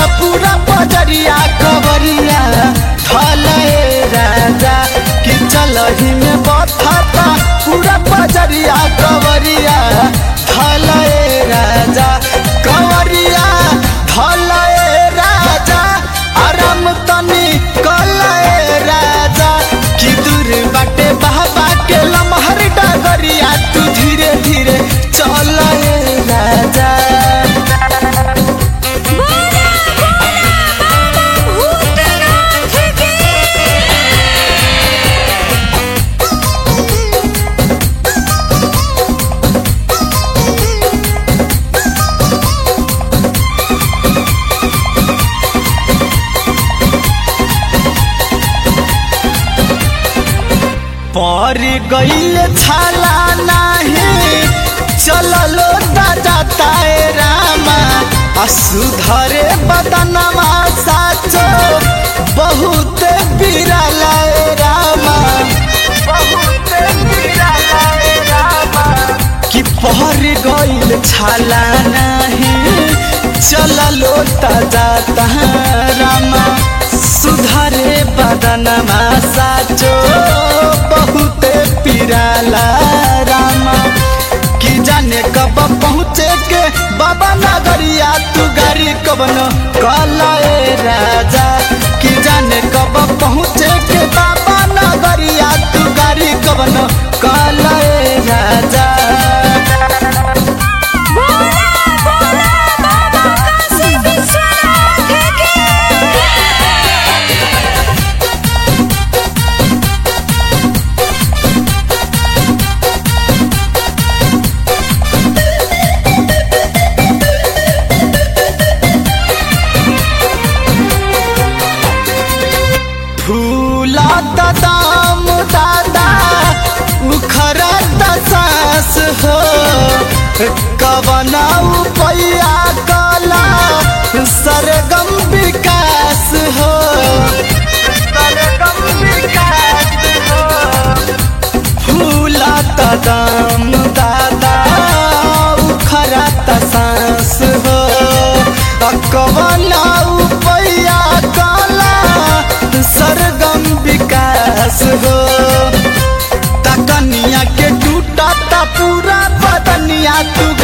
पूरा बजरिया कवरिया धले राजा कि चलही में बथता पूरा बजरिया कवरिया धले राजा कवरिया धले राजा आराम तनी कले राजा कि दूर बाटे बाबा के लमहर डगरिया तू धीरे धीरे चले राजा। पर गईल छाला नाही चललो जाता रामा सुधरे बदनवा साचो बहुत बिरला रामा बहुत बिरला रामा कि पर गईल छाला नाही चललो जाता रामा सुधरे बदनवा साचो बहुत पिराला रामा कि जाने कब पहुँचे के बाबा नगरिया तू गाड़ी कब न कलाए राजा कि जाने कब पहुँचे के बाबा नगरिया तू गाड़ी कब न कलाए राजा। फूला दाम दादा उखरा सांस हो कवना पैया कला सरगम विकास हो सरगम विकास हो फूला दाम दादा उखरा सांस हो कवना पैया कला सरगम विकास हो तकनिया के टूटा पूरा बदनिया तू